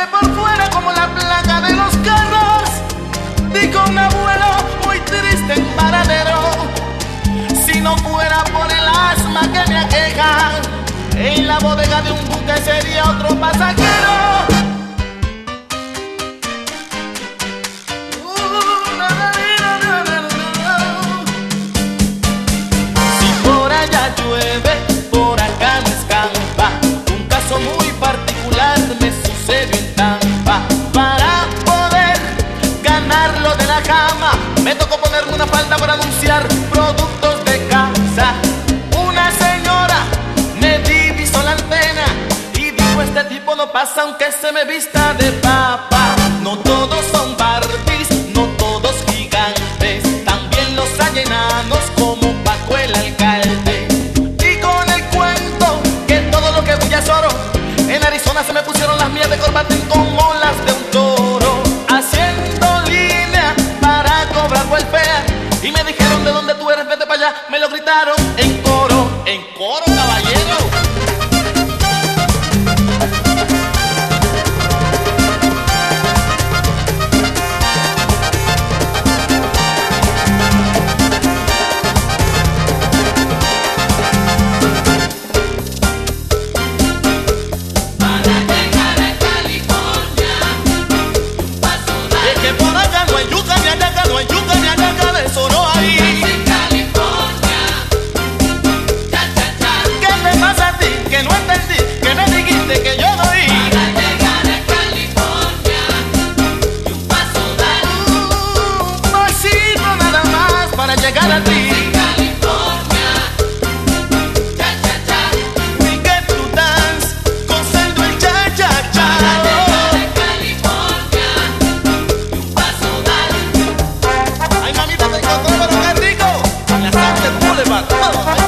luce por fuera como la placa de los carros. Dijo un abuelo muy triste en paradero: si no fuera por el asma que me aqueja, en la bodega de un buque sería otro pasajero. Si por allá llueve, por acá no escampa. Un caso muy particular me sucedió en Tampa. Para poder ganar lo de la cama, me tocó ponerme una falda para anunciar productos de casa. Una señora me divisó la antena y dijo: este tipo no pasa aunque se me vista de papa. No todos son Barbies, no todos gigantes, también los hay enanos como Paco el alcalde. Y con el cuento que todo lo que brilla es oro, en Arizona se me pusieron las mías de corbatín como las de un toro, haciendo línea para cobrar welfare. Y me dijeron: ¿de dónde tú eres? Vete para allá. Me lo gritaron en coro, caballero. Llegar a ti, California, cha cha cha, y que tú estás gozando el cha cha cha. llegar a California, y un paso dar. Ay, mamita, te encontré, pero qué rico. En la Sunset Boulevard.